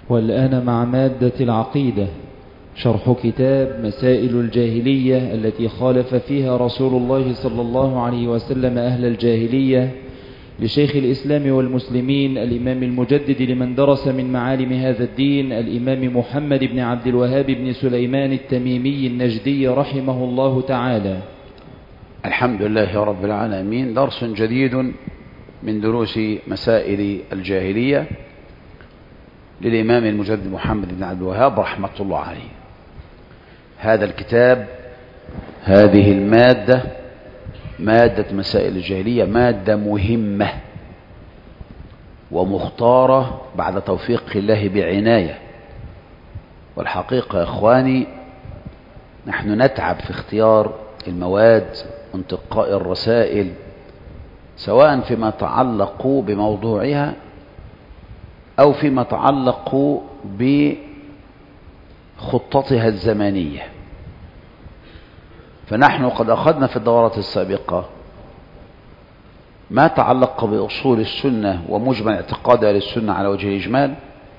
والآن مع مادة العقيدة، شرح كتاب مسائل الجاهلية التي خالف فيها رسول الله صلى الله عليه وسلم أهل الجاهلية، لشيخ الإسلام والمسلمين الإمام المجدد لمن درس من معالم هذا الدين، الإمام محمد بن عبد الوهاب بن سليمان التميمي النجدي رحمه الله تعالى. الحمد لله رب العالمين. درس جديد من دروس مسائل الجاهلية للإمام المجدد محمد بن عبد الوهاب رحمة الله عليه. هذا الكتاب، هذه المادة، مادة مسائل الجاهلية، مادة مهمة ومختارة بعد توفيق الله بعناية. والحقيقة يا إخواني، نحن نتعب في اختيار المواد وانتقاء الرسائل، سواء فيما يتعلق بموضوعها أو فيما يتعلق بخطتها الزمنية. فنحن قد أخذنا في الدورات السابقة ما تعلق بأصول السنة ومجمل اعتقاد أهل السنة على وجه الإجمال،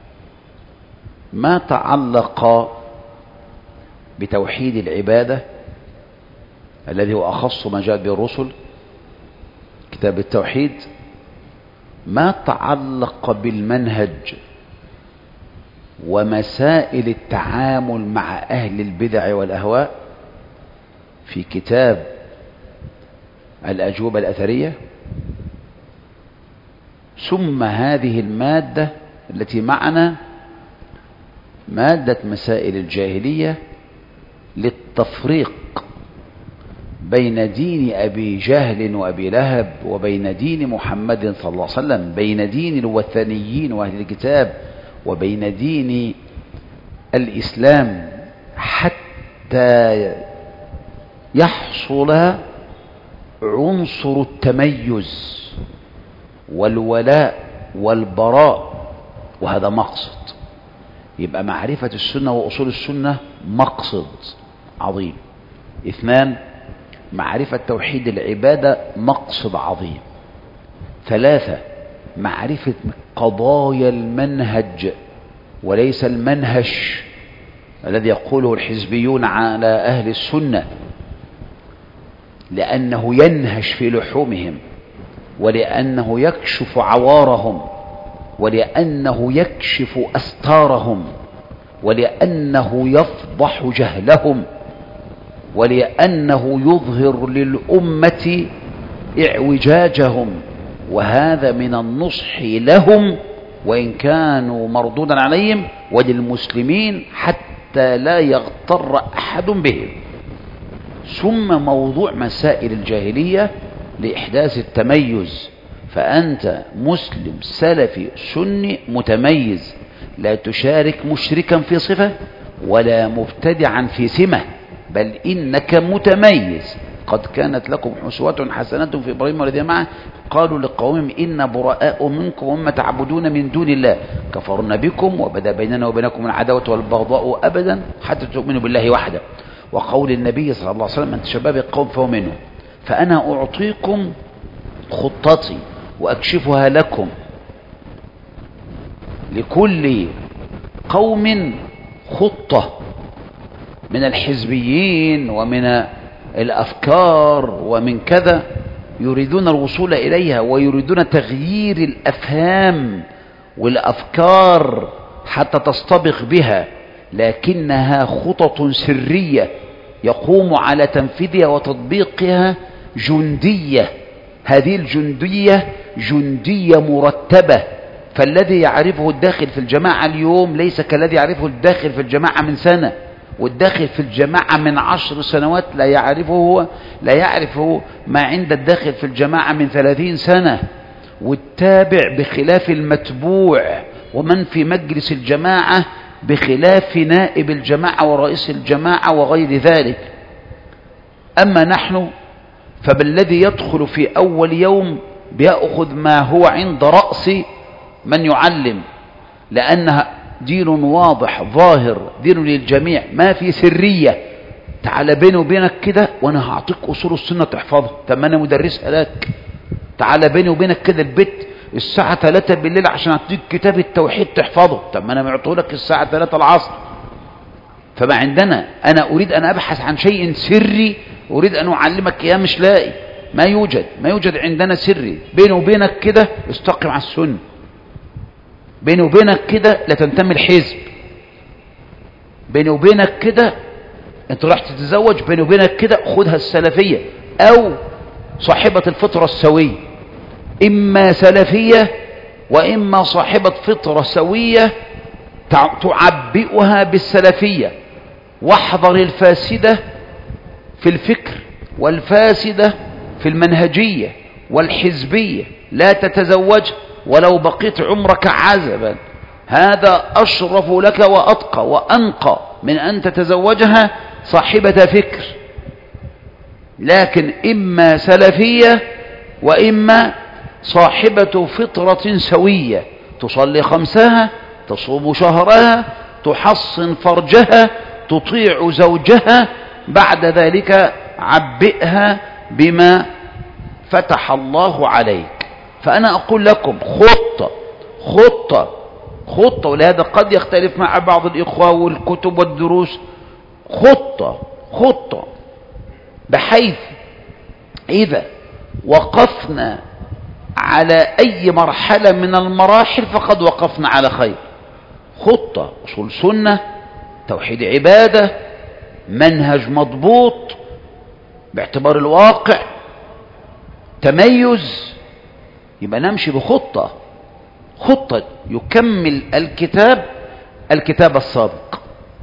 ما تعلق بتوحيد العبادة الذي هو أخص ما جاءت به الرسل، كتاب التوحيد، ما تعلق بالمنهج ومسائل التعامل مع أهل البدع والأهواء في كتاب الأجوبة الأثرية، ثم هذه المادة التي معنا، مادة مسائل الجاهلية للتفريق بين دين أبي جهل وأبي لهب وبين دين محمد صلى الله عليه وسلم، بين دين الوثنيين وأهل الكتاب وبين دين الإسلام، حتى يحصل عنصر التميز والولاء والبراء، وهذا مقصد. يبقى معرفة السنة وأصول السنة مقصد عظيم. 2، معرفة توحيد العبادة مقصد عظيم. 3، معرفة قضايا المنهج وليس المنهج الذي يقوله الحزبيون على أهل السنة، لأنه ينهش في لحومهم، ولأنه يكشف عوارهم، ولأنه يكشف أستارهم، ولأنه يفضح جهلهم، ولأنه يظهر للأمة اعوجاجهم. وهذا من النصح لهم وإن كانوا مردودا عليهم، وللمسلمين حتى لا يغتر أحد بهم. ثم موضوع مسائل الجاهلية لإحداث التميز، فأنت مسلم سلفي سني متميز، لا تشارك مشركا في صفة ولا مبتدعا في سمة، بل إنك متميز. قد كانت لكم أسوة حسنة في إبراهيم والذين معه قالوا لقومهم إنا براء منكم ومما تعبدون من دون الله كفرنا بكم وبدا بيننا وبينكم العداوة والبغضاء أبدا حتى تؤمنوا بالله وحده. وقول النبي صلى الله عليه وسلم من تشبه بالقوم فهو منهم. فأنا أعطيكم خطتي وأكشفها لكم. لكل قوم خطة من الحزبيين ومن الأفكار ومن كذا، يريدون الوصول إليها ويريدون تغيير الأفهام والأفكار حتى تصطبغ بها، لكنها خطط سرية يقوم على تنفيذها وتطبيقها جندية. هذه الجندية جندية مرتبة، فالذي يعرفه الداخل في الجماعة اليوم ليس كالذي يعرفه الداخل في الجماعة من سنة، والداخل في الجماعة من 10 سنوات لا يعرفه ما عند الداخل في الجماعة من 30 سنة. والتابع بخلاف المتبوع، ومن في مجلس الجماعة بخلاف نائب الجماعة ورئيس الجماعة وغير ذلك. أما نحن فبالذي يدخل في أول يوم بيأخذ ما هو عند رأس من يعلم، لأنها دين واضح ظاهر، دين للجميع، ما في سرية. تعال بيني وبينك كده وانا هعطيك اصول السنة تحفظها، طب ما انا مدرسها لك. تعال بيني وبينك كده البيت الساعة 3 بالليل عشان أعطيك كتاب التوحيد تحفظه. طب ما أنا معطيه لك الساعة 3 العصر. فما عندنا، أنا أريد أن أبحث عن شيء سري، أريد أن أعلمك إياه، مش لاقي، ما يوجد عندنا سري. بيني وبينك كده استقم على السنة، بيني وبينك كده لا تنتمي الحزب، بيني وبينك كده انت راح تتزوج، بيني وبينك كده خدها السلفية أو صاحبة الفطرة السوية، إما سلفية وإما صاحبة فطرة سوية تعبئها بالسلفية. واحذر الفاسدة في الفكر والفاسدة في المنهجية والحزبية، لا تتزوج ولو بقيت عمرك عزبا، هذا أشرف لك وأتقى وأنقى من أن تتزوجها صاحبة فكر، لكن إما سلفية وإما صاحبة فطرة سوية، تصلي خمسها، تصوم شهرها، تحصن فرجها، تطيع زوجها، بعد ذلك عبئها بما فتح الله عليك. فأنا أقول لكم خطة، ولهذا قد يختلف مع بعض الإخوة والكتب والدروس، خطة بحيث إذا وقفنا على أي مرحلة من المراحل فقد وقفنا على خير. خطة، أصول سنة، توحيد عبادة، منهج مضبوط باعتبار الواقع، تميز، يبقى نمشي بخطة يكمل الكتاب السابق،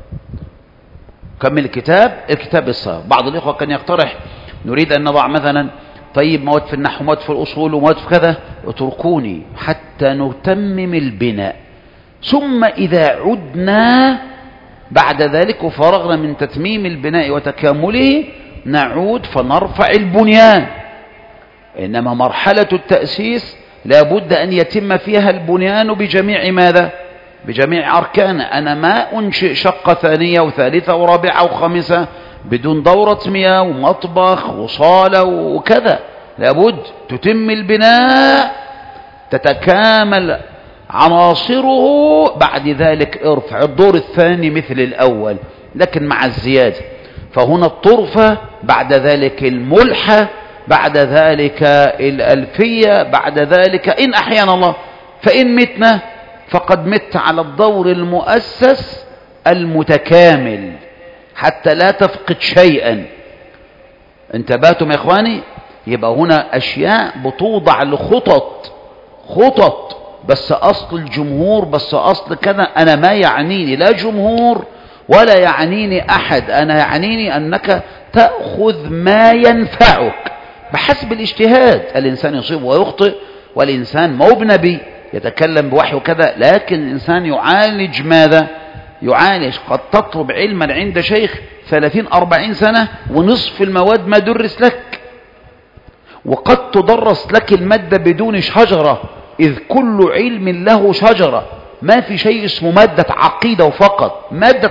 كمل الكتاب السابق. بعض الإخوة كان يقترح نريد أن نضع مثلا طيب مواد في النحو، مواد في الأصول، ومواد في كذا، اتركوني حتى نتمم البناء، ثم إذا عدنا بعد ذلك وفرغنا من تتميم البناء وتكامله نعود فنرفع البنيان. إنما مرحلة التأسيس لا بد أن يتم فيها البنيان بجميع ماذا؟ بجميع أركانه. أنا ما أنشئ شقة ثانية وثالثة ورابعة وخامسة بدون دورة مياه ومطبخ وصالة وكذا، لابد تتم البناء، تتكامل عناصره، بعد ذلك ارفع الدور الثاني مثل الأول لكن مع الزيادة. فهنا الطرفة، بعد ذلك الملحة، بعد ذلك الألفية، بعد ذلك إن أحيانا الله، فإن متنا فقد مت على الدور المؤسس المتكامل حتى لا تفقد شيئا. انتبهتم يا إخواني؟ يبقى هنا أشياء بتوضع لخطط، بس أصل الجمهور، بس أصل كذا. أنا ما يعنيني لا جمهور ولا يعنيني أحد، أنا يعنيني أنك تأخذ ما ينفعك بحسب الاجتهاد. الإنسان يصيب ويخطئ، والإنسان مو بنبي يتكلم بوحي وكذا، لكن الإنسان يعالج ماذا؟ يعالج. قد تطلب علما عند شيخ 30-40 سنة ونصف المواد ما درس لك، وقد تدرس لك المادة بدون شجرة، إذ كل علم له شجرة. ما في شيء اسمه مادة عقيدة وفقط، مادة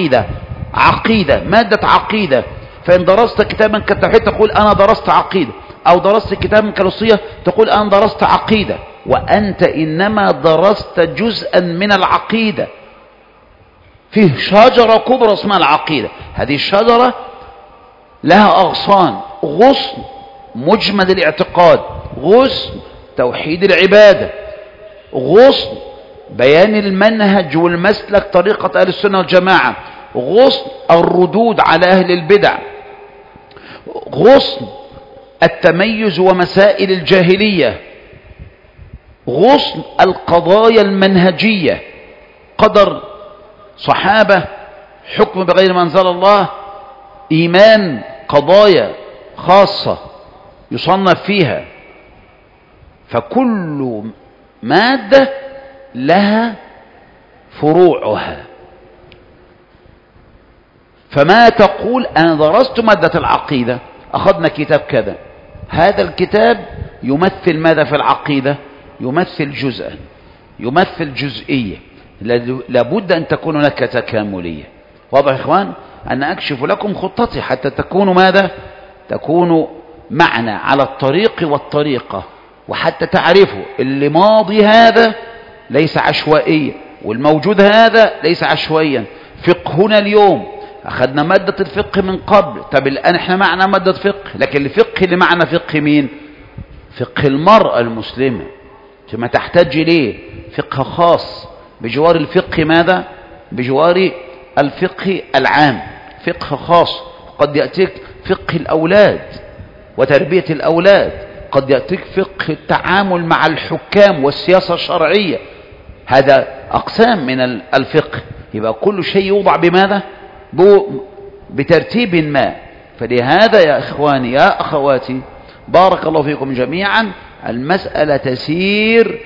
مادة عقيدة. فإن درست كتابا كالتوحيد تقول أنا درست عقيدة، أو درست كتابا كالوصية تقول أنا درست عقيدة، وأنت إنما درست جزءا من العقيدة. فيه شجرة كبرى اسمها العقيدة، هذه الشجرة لها أغصان: غصن مجمد الاعتقاد، غصن توحيد العبادة، غصن بيان المنهج والمسلك طريقة أهل السنة والجماعة، غصن الردود على أهل البدع، غصن التميز ومسائل الجاهلية، غصن القضايا المنهجية، قدر، صحابة، حكم بغير ما أنزل الله، إيمان، قضايا خاصة يصنف فيها. فكل مادة لها فروعها. فما تقول أنا درست مادة العقيدة، أخذنا كتاب كذا، هذا الكتاب يمثل ماذا في العقيدة؟ يمثل جزءا، يمثل جزئية، لابد أن تكون هناك تكاملية. واضح يا إخوان؟ أنا أكشف لكم خطتي حتى تكونوا ماذا؟ تكونوا معنا على الطريق والطريقة، وحتى تعرفه اللي ماضي هذا ليس عشوائيا، والموجود هذا ليس عشوائيا. فقهنا اليوم أخذنا مادة الفقه من قبل، طب الآن احنا معنا مادة فقه، لكن الفقه اللي معنا فقه مين؟ فقه المرأة المسلمة، ثم تحتاج إليه فقه خاص بجوار الفقه ماذا؟ بجوار الفقه العام، فقه خاص. قد يأتيك فقه الأولاد وتربية الأولاد، قد يأتيك فقه التعامل مع الحكام والسياسة الشرعية، هذا أقسام من الفقه. يبقى كل شيء يوضع بماذا؟ بترتيب ما. فلهذا يا إخواني يا أخواتي بارك الله فيكم جميعا، المسألة تسير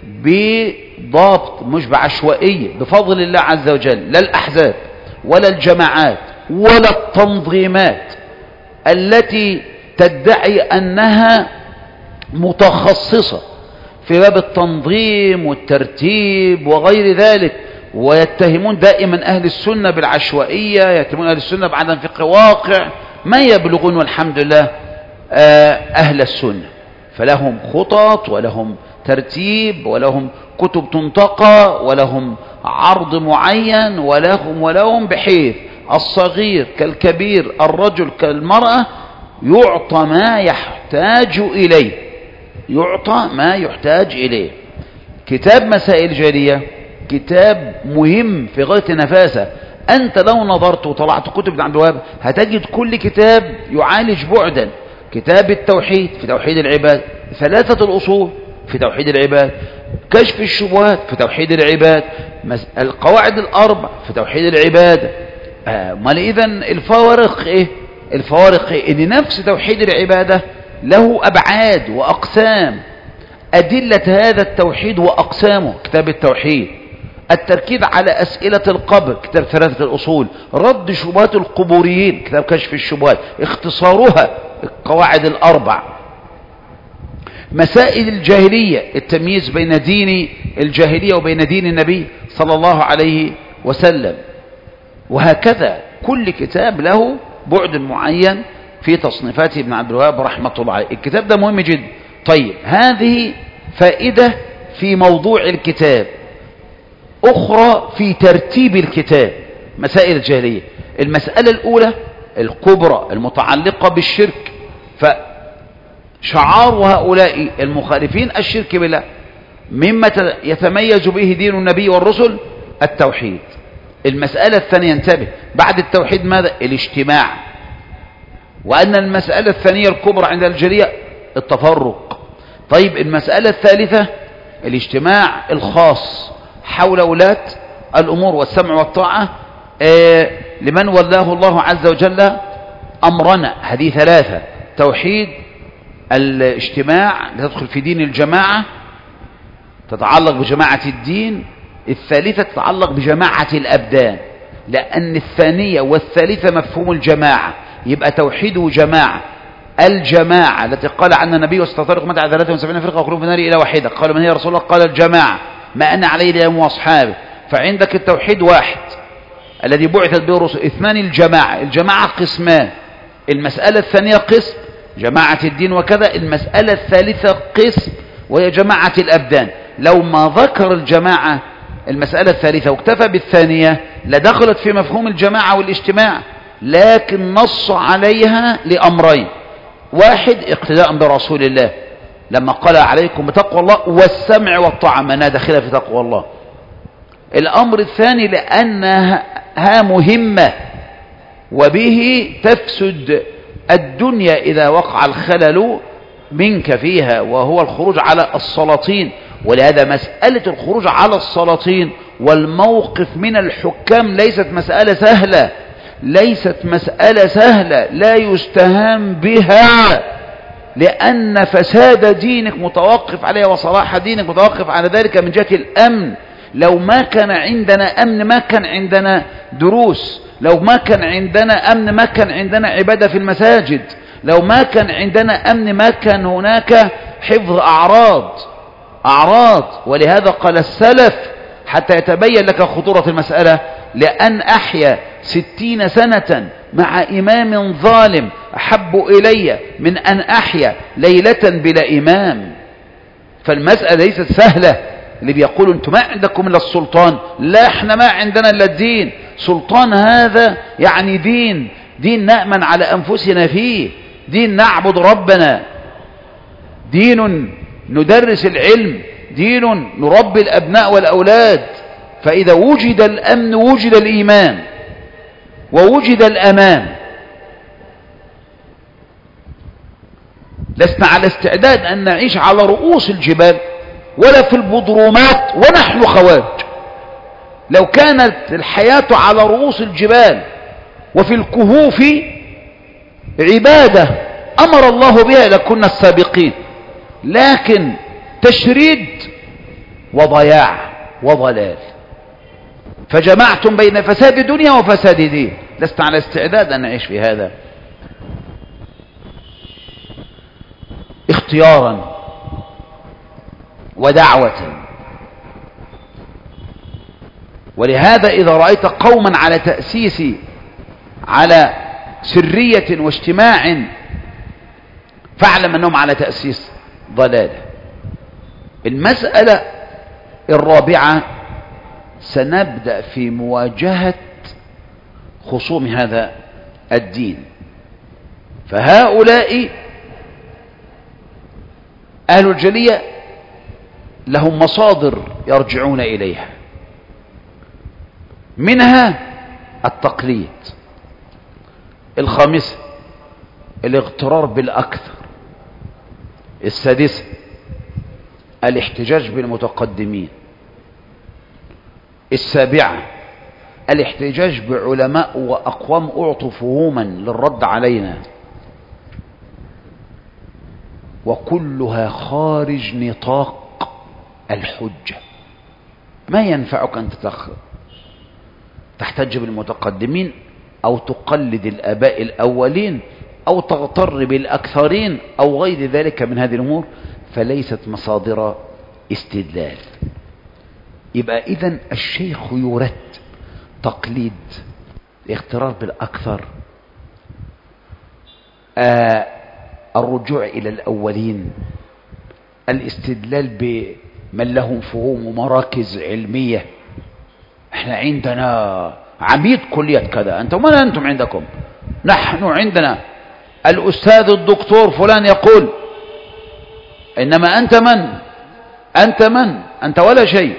بضابط مش بعشوائية بفضل الله عز وجل. لا الأحزاب ولا الجماعات ولا التنظيمات التي تدعي أنها متخصصة في باب التنظيم والترتيب وغير ذلك، ويتهمون دائما أهل السنة بالعشوائية، يتهمون أهل السنة بعدم فقه واقع، ما يبلغون والحمد لله أهل السنة. فلهم خطط ولهم ترتيب ولهم كتب تنتقى ولهم عرض معين ولهم بحيث الصغير كالكبير الرجل كالمرأة يعطى ما يحتاج إليه، يعطى ما يحتاج إليه. كتاب مسائل الجاهلية كتاب مهم في غاية النفاسة. أنت لو نظرت وطلعت كتب عند الوهاب هتجد كل كتاب يعالج بعدا. كتاب التوحيد في توحيد العباد، ثلاثة الأصول في توحيد العباد، كشف الشبهات في توحيد العباد، القواعد الأربع في توحيد العباد. ما إذن الفوارق إيه؟ الفوارق إيه؟ إن نفس توحيد العبادة له أبعاد وأقسام، أدلة هذا التوحيد وأقسامه كتاب التوحيد، التركيز على أسئلة القبر كتاب ثلاثة الأصول، رد شبهات القبوريين كتاب كشف الشبهات، اختصارها القواعد الأربع، مسائل الجاهلية التمييز بين دين الجاهلية وبين دين النبي صلى الله عليه وسلم، وهكذا كل كتاب له بعد معين في تصنيفات ابن عبد الوهاب رحمة الله عليه. الكتاب ده مهم جدا. طيب هذه فائدة في موضوع الكتاب، أخرى في ترتيب الكتاب مسائل الجاهلية. المسألة الأولى الكبرى المتعلقة بالشرك، فشعار هؤلاء المخالفين الشرك بالله، مما يتميز به دين النبي والرسل التوحيد. المسألة الثانية انتبه، بعد التوحيد ماذا؟ الاجتماع، وأن المسألة الثانية الكبرى عند الجاهلية التفرق. طيب المسألة الثالثة الاجتماع الخاص حول ولاة الأمور والسمع والطاعة لمن ولاه الله عز وجل أمرنا. هذه ثلاثة: توحيد، الاجتماع تدخل في دين الجماعة تتعلق بجماعة الدين، الثالثة تتعلق بجماعة الأبدان، لأن الثانية والثالثة مفهوم الجماعة، يبقى توحيده جماعة. الجماعة التي قال عنها النبي وستفترق أمتي على 73 فرقة وكلهم في النار إلى واحدة، قالوا من هي رسول الله؟ قال الجماعة، ما أنا عليه اليوم وأصحابه. فعندك التوحيد واحد الذي بعثت به الرسل، اثنان الجماعة. الجماعة قسمان، المسألة الثانية قسم جماعة الدين وكذا، المسألة الثالثة قسم وهي جماعة الأبدان. لو ما ذكر الجماعة المسألة الثالثة واكتفى بالثانية لدخلت في مفهوم الجماعة والاجتماع، لكن نص عليها لأمرين: واحد اقتداء برسول الله لما قال عليكم بتقوى الله والسمع والطاعة، ما داخلة في تقوى الله. الأمر الثاني لأنها مهمة وبه تفسد الدنيا إذا وقع الخلل منك فيها، وهو الخروج على السلاطين. ولهذا مسألة الخروج على السلاطين والموقف من الحكام ليست مسألة سهلة، ليست مسألة سهلة لا يستهان بها، لأن فساد دينك متوقف عليها وصلاح دينك متوقف على ذلك من جهة الأمن. لو ما كان عندنا أمن ما كان عندنا دروس، لو ما كان عندنا أمن ما كان عندنا عبادة في المساجد، لو ما كان عندنا أمن ما كان هناك حفظ أعراض. ولهذا قال السلف حتى يتبين لك خطورة المسألة: لأن أحيا 60 سنة مع إمام ظالم أحب إلي من أن أحيا ليلة بلا إمام. فالمسألة ليست سهلة. اللي بيقولوا انتم ما عندكم الا السلطان، لا احنا ما عندنا الا الدين. سلطان هذا يعني دين نأمن على أنفسنا فيه، دين نعبد ربنا، دين ندرس العلم، دين نربي الأبناء والأولاد. فإذا وجد الأمن وجد الإيمان ووجد الأمان. لسنا على استعداد أن نعيش على رؤوس الجبال ولا في البضرومات ونحن خوارج. لو كانت الحياة على رؤوس الجبال وفي الكهوف عبادة أمر الله بها لكنا السابقين، لكن تشريد وضياع وضلال، فجمعتم بين فساد دنيا وفساد دين. لست على استعداد أن نعيش في هذا. اختيارا ودعوة. ولهذا إذا رأيت قوما على تأسيس على سرية واجتماع فاعلم أنهم على تأسيس ضلالة. المسألة الرابعة، سنبدأ في مواجهة خصوم هذا الدين. فهؤلاء أهل الجلية لهم مصادر يرجعون إليها، منها التقليد. الخامسة الاغترار بالأكثر. السادسة الاحتجاج بالمتقدمين. السابعة الاحتجاج بعلماء وأقوام أعطوا فهوما للرد علينا، وكلها خارج نطاق الحجة. ما ينفعك أن تحتج بالمتقدمين أو تقلد الآباء الأولين أو تغتر بالأكثرين أو غير ذلك من هذه الأمور، فليست مصادر استدلال. يبقى إذن الشيخ يرد تقليد، الاغترار بالأكثر، الرجوع إلى الأولين، الاستدلال بمن لهم فهوم ومراكز علمية. احنا عندنا عميد كلية كذا، انتم من انتم عندكم؟ نحن عندنا الأستاذ الدكتور فلان يقول، إنما أنت من؟ أنت ولا شيء.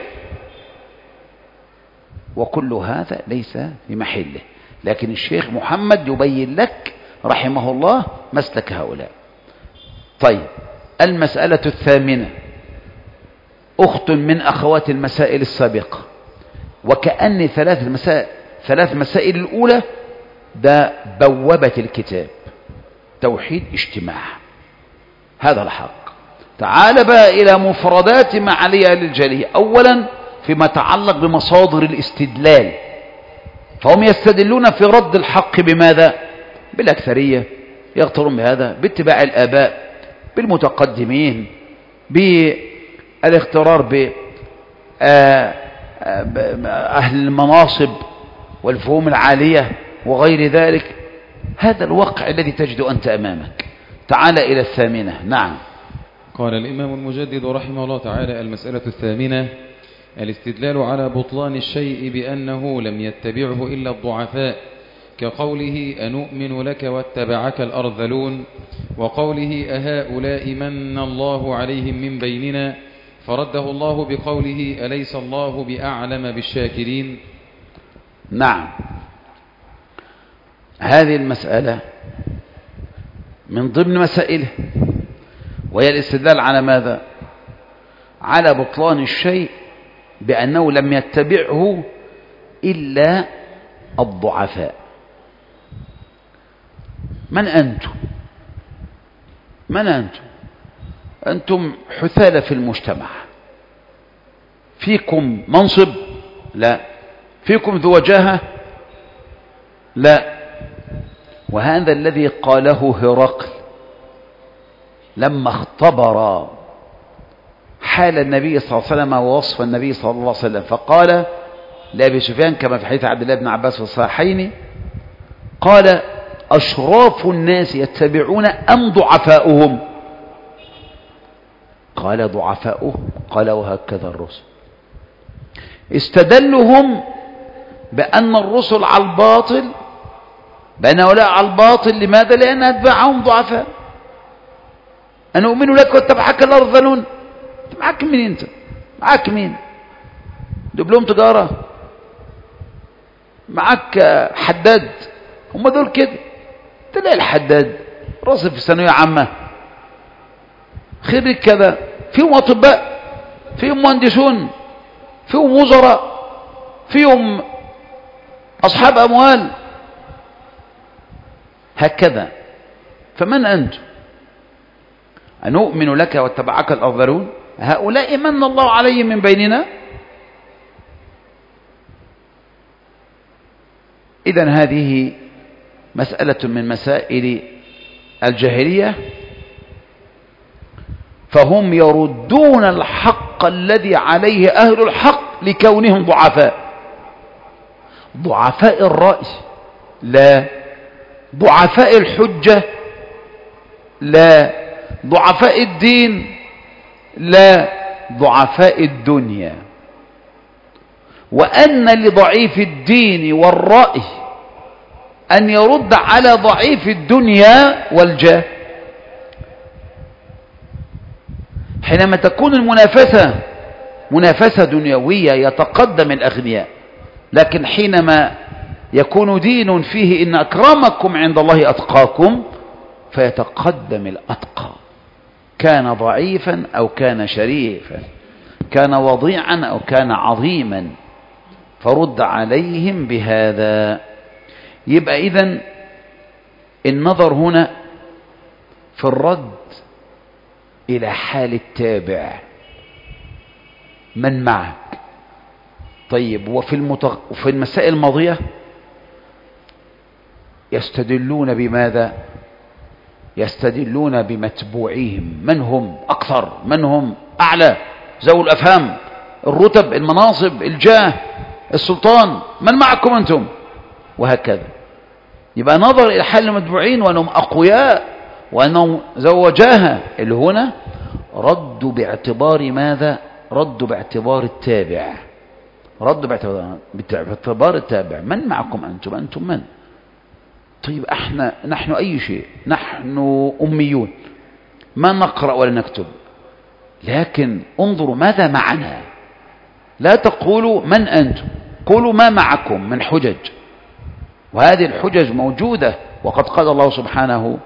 وكل هذا ليس في محله، لكن الشيخ محمد يبين لك رحمه الله مسلك هؤلاء. طيب، المسألة الثامنة، أخت من أخوات المسائل السابقة، وكأن ثلاث مسائل الأولى ده بوابة الكتاب، توحيد اجتماع، هذا الحق. تعال بقى إلى مفردات ما عليها للجلية. أولا فيما يتعلق بمصادر الاستدلال، فهم يستدلون في رد الحق بماذا؟ بالأكثرية، يغترون بهذا، باتباع الآباء، بالمتقدمين، بالاغترار بأهل المناصب والفهوم العالية وغير ذلك. هذا الواقع الذي تجد أنت أمامك. تعال إلى الثامنة. نعم. قال الإمام المجدد رحمه الله تعالى: المسألة الثامنة، الاستدلال على بطلان الشيء بأنه لم يتبعه إلا الضعفاء، كقوله: أنؤمن لك واتبعك الأرذلون، وقوله: أهؤلاء من الله عليهم من بيننا، فرده الله بقوله: أليس الله بأعلم بالشاكرين. نعم، هذه المسألة من ضمن مسائله، وهي الاستدلال على ماذا؟ على بطلان الشيء بأنه لم يتبعه إلا الضعفاء. من أنتم؟ أنتم حثالة في المجتمع، فيكم منصب؟ لا. فيكم ذو وجاهة؟ لا. وهذا الذي قاله هرقل لما اختبر حال النبي صلى الله عليه وسلم ووصف النبي صلى الله عليه وسلم، فقال لأبي سفيان كما في حديث عبد الله بن عباس في الصحيحين، قال: أشراف الناس يتبعون أم ضعفاؤهم؟ قال ضعفاؤه، قال وهكذا الرسل. استدلهم بأن الرسل على الباطل، بأن هؤلاء على الباطل. لماذا؟ لأن أتباعهم ضعفاء. أنا أؤمن لك واتبعك الأرذلون. معك مين أنت؟ معك مين؟ دبلوم تجارة؟ معك حداد؟ هم دول كده. تلاقي الحداد راسب في ثانوية عامة، خريج كذا، فيهم أطباء، فيهم مهندسون، فيهم وزراء، فيهم أصحاب أموال، هكذا. فمن أنتم؟ أنؤمن لك واتبعك الأرذلون؟ هؤلاء من الله عليهم من بيننا. إذن هذه مسألة من مسائل الجاهلية، فهم يردون الحق الذي عليه أهل الحق لكونهم ضعفاء. ضعفاء الرأي لا، ضعفاء الحجة لا، ضعفاء الدين لا، ضعفاء الدنيا. وأن لضعيف الدين والرأي أن يرد على ضعيف الدنيا والجاه. حينما تكون المنافسة منافسة دنيوية يتقدم الأغنياء، لكن حينما يكون دين فيه إن أكرمكم عند الله أتقاكم فيتقدم الأتقى، كان ضعيفا أو كان شريفا، كان وضيعا أو كان عظيما، فرد عليهم بهذا. يبقى إذن النظر هنا في الرد إلى حال التابع، من معك. طيب، وفي المسائل الماضية يستدلون بماذا؟ يستدلون بمتبوعيهم، من هم أكثر، من هم أعلى، ذوي الأفهام، الرتب، المناصب، الجاه، السلطان، من معكم أنتم، وهكذا. يبقى نظر إلى حال المتبوعين وأنهم أقوياء وأنهم ذو وجاهة، اللي هنا ردوا باعتبار ماذا؟ ردوا باعتبار التابع، ردوا باعتبار التابع. من معكم أنتم؟ أنتم من؟ طيب نحن أي شيء، نحن أميون ما نقرأ ولا نكتب، لكن انظروا ماذا معنا. لا تقولوا من أنتم، قولوا ما معكم من حجج، وهذه الحجج موجودة. وقد قال الله سبحانه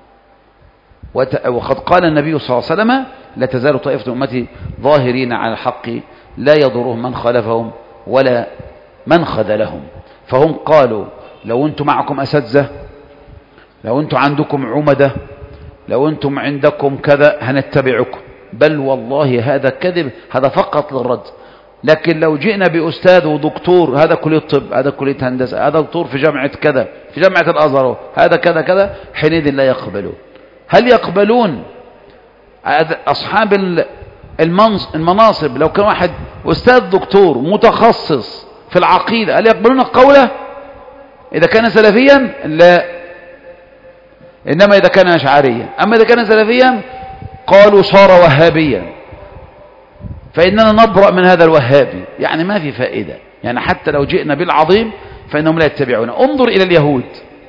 وقد قال النبي صلى الله عليه وسلم: لا تزال طائفة أمتي ظاهرين على الحق لا يضرهم من خالفهم ولا من خذلهم. فهم قالوا: لو أنتم معكم أساتذة، لو أنتم عندكم عمدة، لو أنتم عندكم كذا هنتبعكم. بل والله هذا كذب، هذا فقط للرد. لكن لو جئنا بأستاذ ودكتور، هذا كلية طب، هذا كلية هندسة، هذا دكتور في جامعة كذا، في جامعة الأزهر، هذا كذا كذا، حينئذ لا يقبلون. هل يقبلون أصحاب المناصب لو كان واحد أستاذ دكتور متخصص في العقيدة، هل يقبلون قوله إذا كان سلفيا؟ لا، إنما إذا كان أشعريا. أما إذا كان سلفيا قالوا صار وهابيا، فإننا نبرأ من هذا الوهابي. يعني ما في فائدة، يعني حتى لو جئنا بالعظيم فإنهم لا يتبعون. انظر إلى اليهود،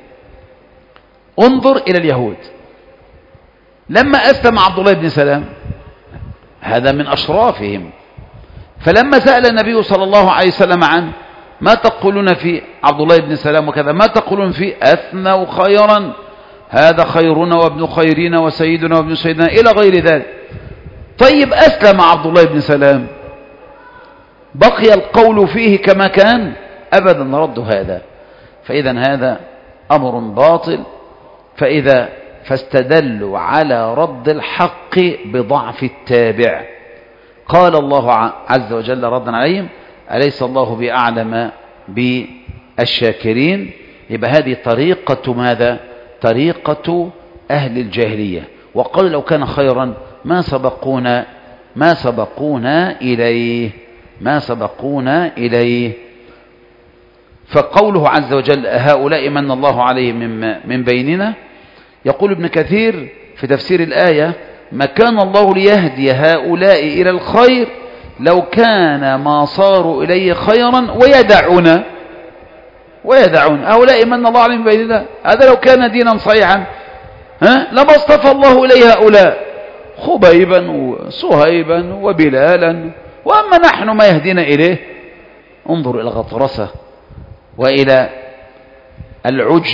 انظر إلى اليهود لما أسلم عبد الله بن سلام، هذا من أشرافهم، فلما سأل النبي صلى الله عليه وسلم عنه: ما تقولون في عبد الله بن سلام وكذا، ما تقولون في؟ أثنوا خيرا، هذا خيرنا وابن خيرنا وسيدنا وابن سيدنا، إلى غير ذلك. طيب، أسلم عبد الله بن سلام، بقي القول فيه كما كان؟ أبدا، رد هذا. فإذا هذا أمر باطل. فاستدلوا على رد الحق بضعف التابع. قال الله عز وجل ردا عليهم: أليس الله بأعلم بالشاكرين؟ يبقى هذه طريقة ماذا؟ طريقة أهل الجاهلية. وقال: لو كان خيرا ما سبقونا إليه. فقوله عز وجل: هؤلاء من الله عليهم من بيننا. يقول ابن كثير في تفسير الآية: ما كان الله ليهدي هؤلاء إلى الخير لو كان ما صاروا إليه خيرا ويدعون هؤلاء من الله عليهم بيننا. هذا لو كان دينا صحيحا لما اصطفى الله إليه هؤلاء خبيبا وصهيبا وبلالا، وأما نحن ما يهدينا إليه. انظر إلى الغطرسة وإلى العجب.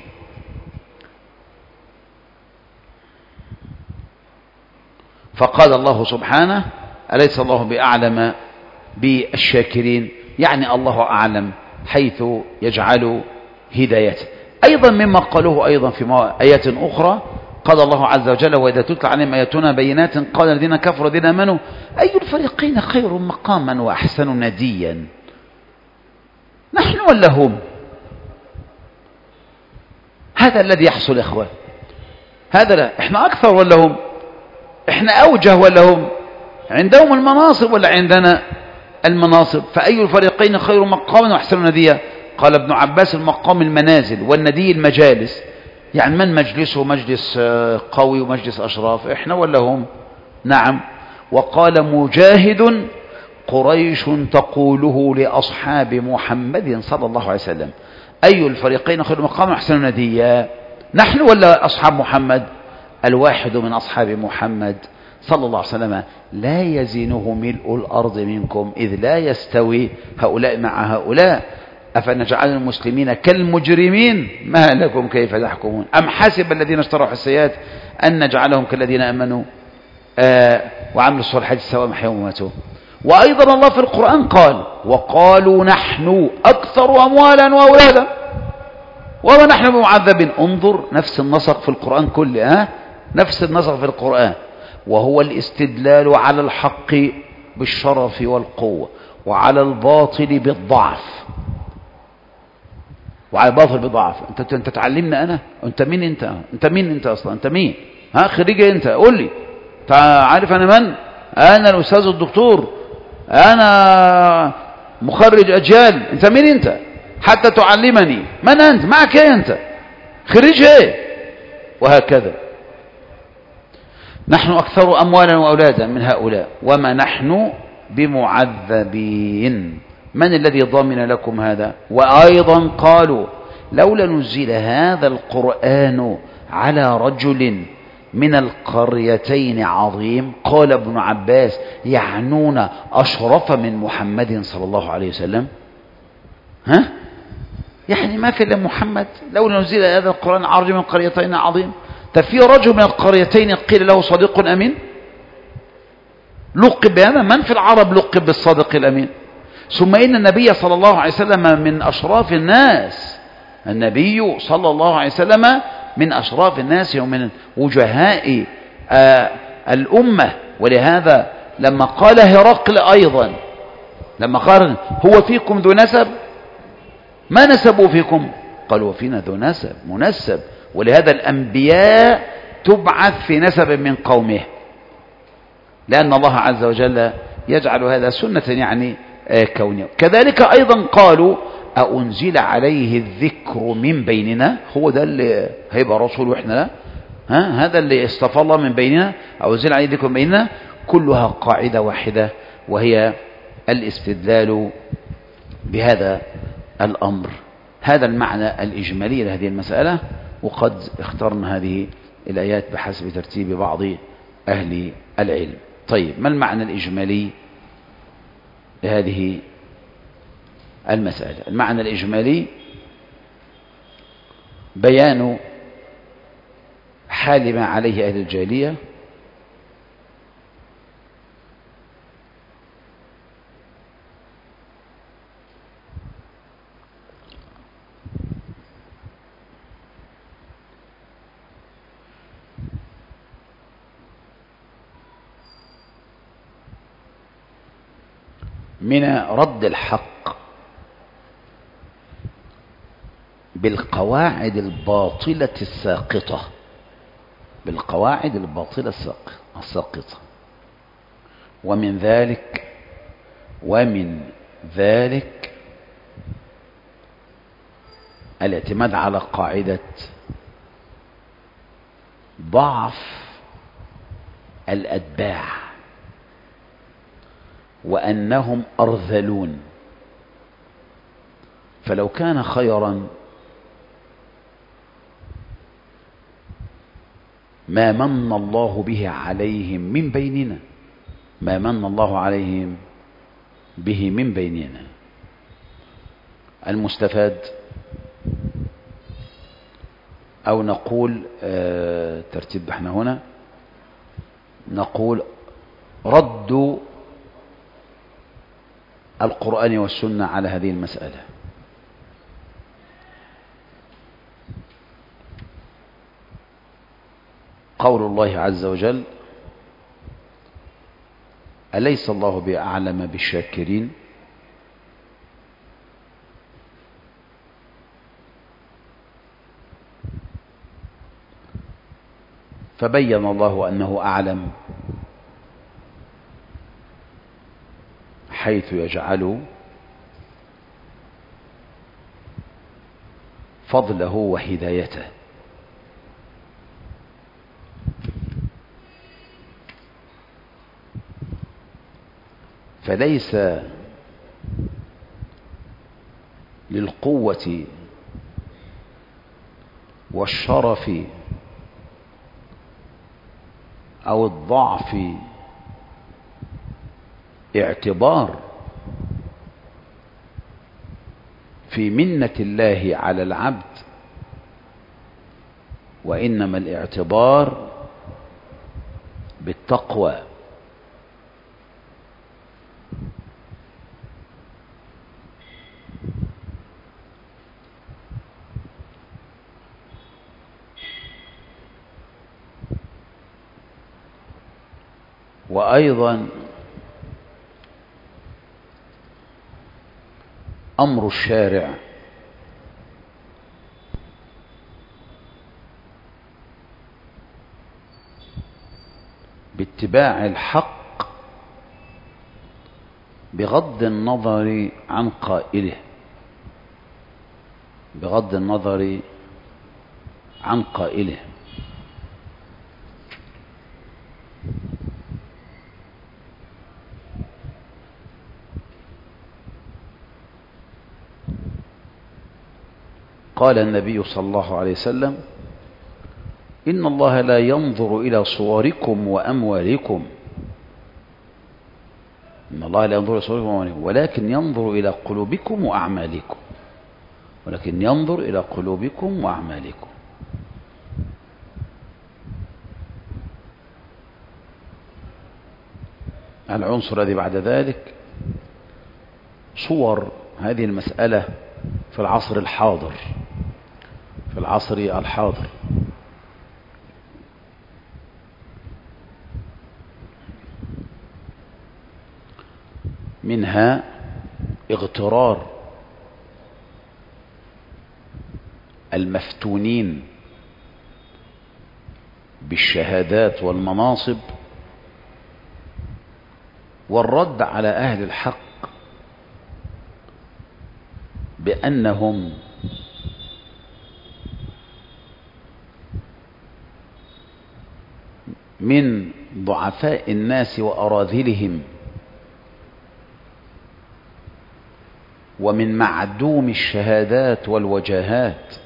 فقال الله سبحانه: أليس الله بأعلم بالشاكرين؟ يعني الله أعلم حيث يجعل هدايته. أيضا مما قالوه أيضا في آيات أخرى قال الله عز وجل: وإذا تتلى عليهم آياتنا بينات قال الذين كفروا الذين آمنوا أي الفريقين خير مقاما وأحسن نديا، نحن ولا هم؟ هذا الذي يحصل يا إخوان. هذا لا، إحنا أكثر ولا هم؟ إحنا أوجه ولا هم؟ عندهم المناصب ولا عندنا المناصب؟ فأي الفريقين خير مقاما وأحسن نديا. قال ابن عباس: المقام المنازل والندي المجالس. يعني من مجلسه مجلس قوي ومجلس أشراف، إحنا ولا هم؟ نعم. وقال مجاهد: قريش تقوله لأصحاب محمد صلى الله عليه وسلم: أي الفريقين خير مقاما وأحسن نديا، نحن ولا أصحاب محمد؟ الواحد من أصحاب محمد صلى الله عليه وسلم لا يزينه ملء الأرض منكم إذ لا يستوي هؤلاء مع هؤلاء. أفنجعل المسلمين كالمجرمين ما لكم كيف تحكمون أم حسب الذين اشتروا السيئات أن نجعلهم كالذين آمنوا وعملوا الصالحات سواء محيهم وماتوا. وأيضا الله في القرآن قال: وقالوا نحن أكثر أموالا وأولادا وما نحن بمعذبين. انظر نفس النسق في القرآن كله، نفس النسق في القرآن، وهو الاستدلال على الحق بالشرف والقوة وعلى الباطل بالضعف. وعلى الباطل بالضعف. انت تعلمنا انا؟ انت مين انت؟ انت مين انت اصلا؟ انت مين؟ خريج انت؟ قول لي. عارف انا من؟ انا الاستاذ الدكتور، انا مخرج اجيال. انت مين انت حتى تعلمني؟ من انت؟ معك ايه انت؟ خريج ايه؟ وهكذا. نحن أكثر أموالا وأولادا من هؤلاء وما نحن بمعذبين. من الذي ضامن لكم هذا؟ وأيضا قالوا: لولا نزل هذا القرآن على رجل من القريتين عظيم. قال ابن عباس: يعنون أشرف من محمد صلى الله عليه وسلم. يعني ما في إلا محمد. لولا نزل هذا القرآن على رجل من القريتين عظيم. في رجل من القريتين قيل له صديق أمين، لقب بهذا. من في العرب لقب بالصادق الأمين؟ ثم إن النبي صلى الله عليه وسلم من أشراف الناس. النبي صلى الله عليه وسلم من أشراف الناس ومن وجهاء الأمة. ولهذا لما قال هرقل أيضا، لما قال: هو فيكم ذو نسب؟ ما نسبوا فيكم؟ قالوا: فينا ذو نسب منسب. ولهذا الأنبياء تبعث في نسب من قومه، لأن الله عز وجل يجعل هذا سنة يعني كونية. كذلك أيضا قالوا: أأنزل عليه الذكر من بيننا؟ هو ده اللي هيبقى رسول وإحنا لا؟ هذا اللي اصطفى الله من بيننا؟ أو أنزل عليه الذكر من بيننا؟ كلها قاعدة واحدة، وهي الاستدلال بهذا الأمر. هذا المعنى الإجمالي لهذه المسألة. وقد اخترنا هذه الآيات بحسب ترتيب بعض أهل العلم. طيب، ما المعنى الإجمالي لهذه المسألة؟ المعنى الإجمالي بيان حال ما عليه أهل الجاهلية من رد الحق بالقواعد الباطلة الساقطة، بالقواعد الباطلة الساقطة. ومن ذلك الاعتماد على قاعدة ضعف الأتباع وأنهم أرذلون. فلو كان خيرا ما من الله به عليهم من بيننا، ما من الله عليهم به من بيننا. المستفاد، أو نقول ترتيب احنا هنا نقول رد القرآن والسنة على هذه المسألة. قول الله عز وجل: أليس الله بأعلم بالشاكرين؟ فبين الله أنه أعلم حيث يجعل فضله وهدايته. فليس للقوة والشرف أو الضعف اعتبار في منة الله على العبد، وإنما الاعتبار بالتقوى. وأيضا أمر الشارع باتباع الحق بغض النظر عن قائله، بغض النظر عن قائله. قال النبي صلى الله عليه وسلم: إن الله لا ينظر إلى صوركم وأموالكم، إن الله لا ينظر إلى صوركم وأموالكم، ولكن ينظر إلى قلوبكم وأعمالكم، ولكن ينظر إلى قلوبكم وأعمالكم. العنصر الذي بعد ذلك صور هذه المسألة في العصر الحاضر، في العصر الحاضر. منها اغترار المفتونين بالشهادات والمناصب، والرد على أهل الحق بأنهم من ضعفاء الناس وأراذلهم، ومن معدوم الشهادات والوجاهات.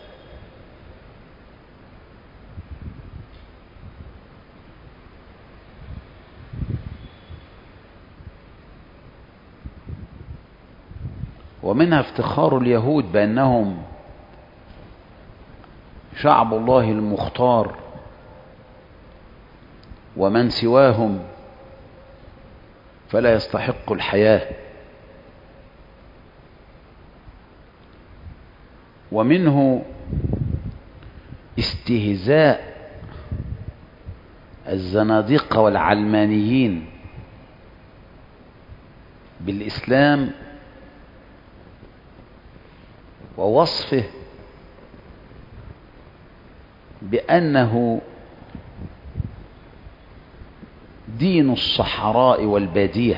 ومنها افتخار اليهود بأنهم شعب الله المختار، ومن سواهم فلا يستحق الحياة. ومنه استهزاء الزنادقة والعلمانيين بالإسلام، ووصفه بأنه دين الصحراء والبادية.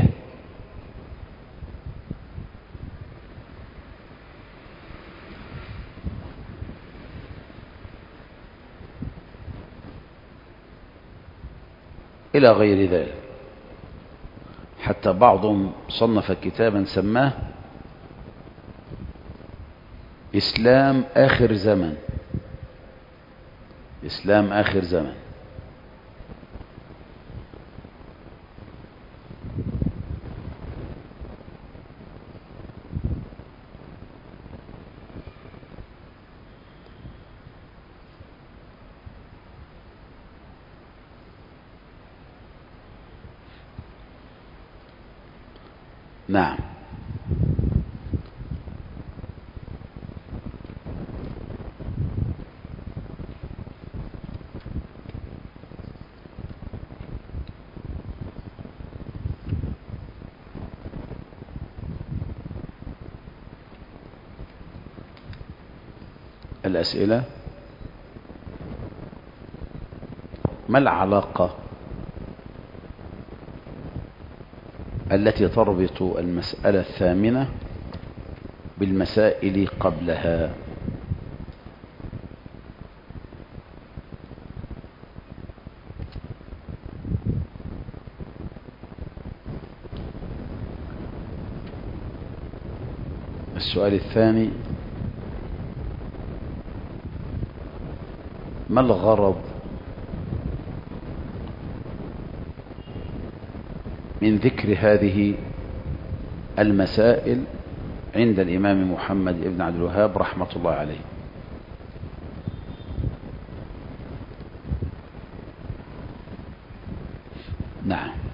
إلى غير ذلك. حتى بعضهم صنف كتابا سماه إسلام آخر زمن. إسلام آخر زمن. نعم. الأسئلة: ما العلاقة التي تربط المسألة الثامنة بالمسائل قبلها؟ السؤال الثاني: ما الغرض من ذكر هذه المسائل عند الإمام محمد بن عبد الوهاب رحمة الله عليه؟ نعم.